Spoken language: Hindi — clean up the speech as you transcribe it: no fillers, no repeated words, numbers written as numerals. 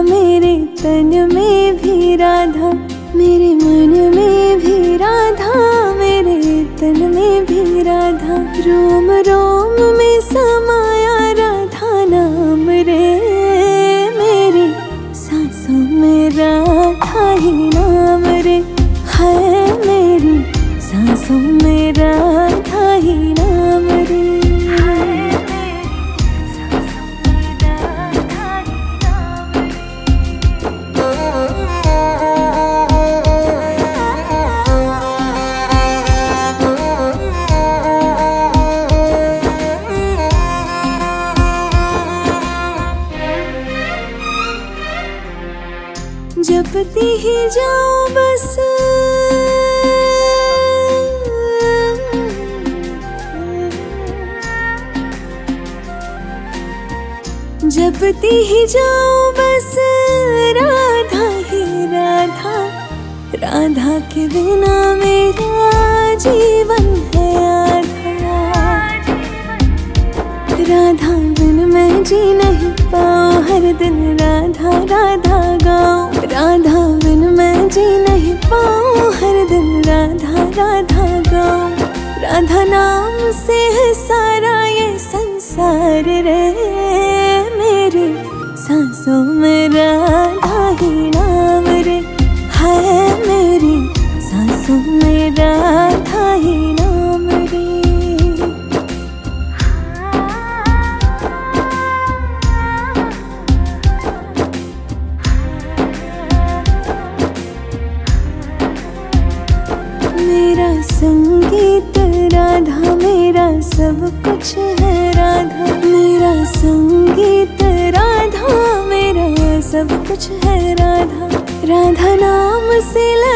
मेरे तन में भी राधा, मेरे मन में भी राधा, मेरे तन में भी राधा। रोम रोम में समाया राधा नाम रे, मेरी सांसों में राधा ही नाम रे, है मेरी सांसों में राधा ही नाम रे। जपती ही जाओ बस, जपती ही जाओ बस राधा ही राधा, राधा के बिना मेरा जीवन है आधा। राधा बिन मैं जी नहीं पाऊं, हर दिन राधा राधा गाऊं। राधा बिन मैं जी नहीं पाऊं, हर दिन राधा राधा गाऊं। राधा नाम से है सारा ये संसार रे, मेरी सांसों में राधा ही नाम रे, है मेरी सांसों में राधा ही नाम रे। मेरा संगीत राधा, मेरा सब कुछ है राधा। मेरा संगीत राधा, मेरा सब कुछ है राधा। राधा नाम से